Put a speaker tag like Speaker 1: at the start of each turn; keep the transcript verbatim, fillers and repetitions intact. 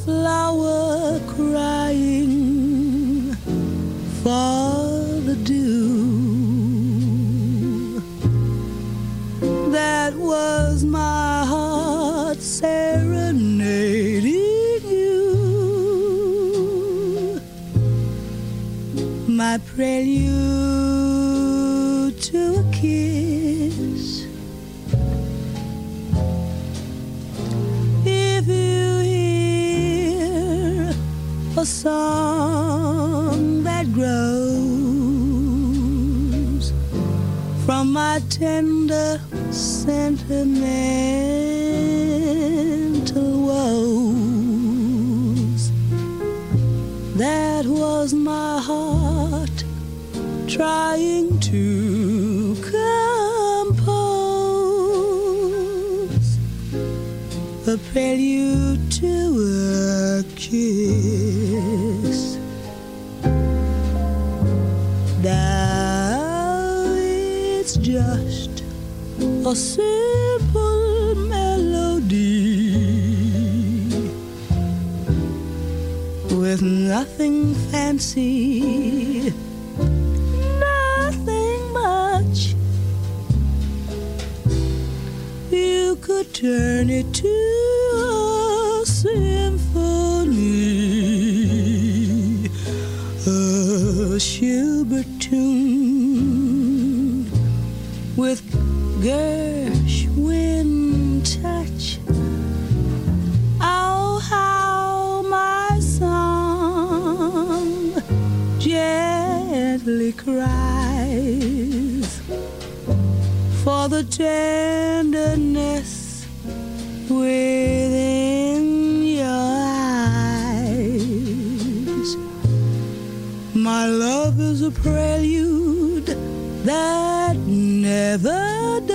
Speaker 1: flower crying for the dew. That was my heart serenading you, my prelude to a kiss. If you hear a song that grows from my tender sentimental woes, that was my heart trying to compose a prelude to a kiss. Now it's just a simple melody with nothing fancy, nothing much. You could turn it to a symphony, a Schubert tune with Gershwin touch. Oh, how my song gently cries for the tenderness within your eyes. My love is a prelude that never